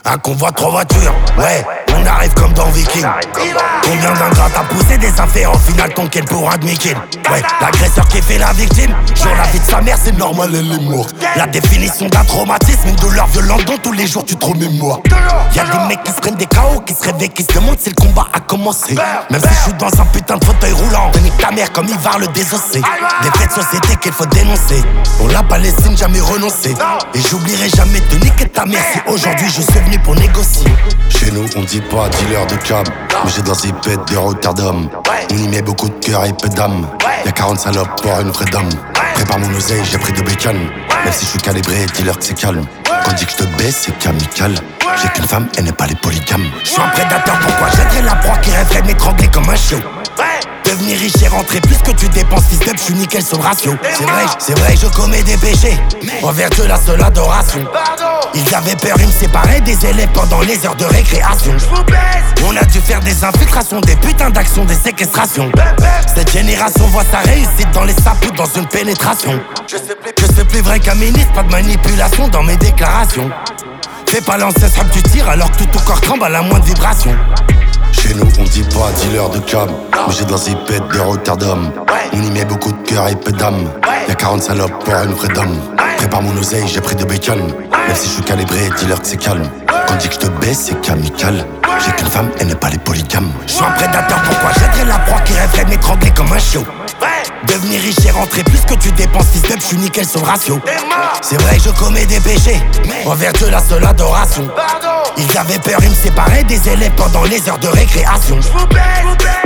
Un convoi, 3 voitures, ouais, on arrive comme dans Viking. Combien d'ingrats t'as poussé des affaires, au final ton quel pour un demi-kill. Ouais, l'agresseur qui fait la victime, genre la vie de sa mère c'est normal, elle est morte. La définition d'un traumatisme, une douleur violente dont tous les jours tu te remémores. Y'a des mecs qui se prennent des KO, qui se réveillent, qui se demandent si le combat a commencé. Même si je suis dans un putain de fauteuil roulant, te nique ta mère comme Ivar le désossé. Des faits de société qu'il faut dénoncer. Pour la Palestine jamais renoncer. Et j'oublierai jamais de niquer ta mère si aujourd'hui je suis venu pour négocier. Chez nous on dit pas dealer de cam, mais j'ai dans zipette de Rotterdam. On y met beaucoup de cœur et peu d'âme. Y'a 40 salopes pour une vraie dame. Prépare mon oseille, j'ai pris de bécane. Même si je suis calibré, dis-leur que c'est calme. Quand on dit que je te baisse, c'est qu'amical. J'ai qu'une femme, elle n'est pas les polygames. Je suis un prédateur, pourquoi j'aiderais la proie qui rêverait de m'étrangler comme un chiot. Devenir riche et rentrer plus que tu dépenses, fils d'up, je suis nickel sur le ratio. C'est vrai, je commets des péchés envers Dieu la seule adoration. Ils avaient peur, ils me séparaient des élèves pendant les heures de récréation. On a dû faire des infiltrations, des putains d'actions, des séquestrations. Cette génération voit sa réussite dans les sapes ou dans une pénétration. Je sais plus vrai qu'un ministre, pas de manipulation dans mes déclarations. Fais pas l'ancien sable, tu tires alors que tout ton corps tremble à la moindre vibration. Chez nous on dit pas dealer de cam, mais j'ai dans zipette de Rotterdam. On y met beaucoup de cœur et peu d'âme. Y'a 40 salopes pour une vraie dame. Prépare mon oseille, j'ai pris de bécane. Même si je suis calibré, dis-leur que c'est calme. Quand on dit que je te baisse, c'est qu'amical. J'ai qu'une femme, elle n'est pas les polygames. Je suis un prédateur, pourquoi j'aiderais la proie qui rêverait de m'étrangler comme un chiot. Devenir riche et rentrer plus que tu dépenses, fils d'up, je suis nickel sur le ratio. C'est vrai, je commets des péchés envers Dieu la seule adoration. Ils avaient peur, ils me séparaient des élèves pendant les heures de récréation.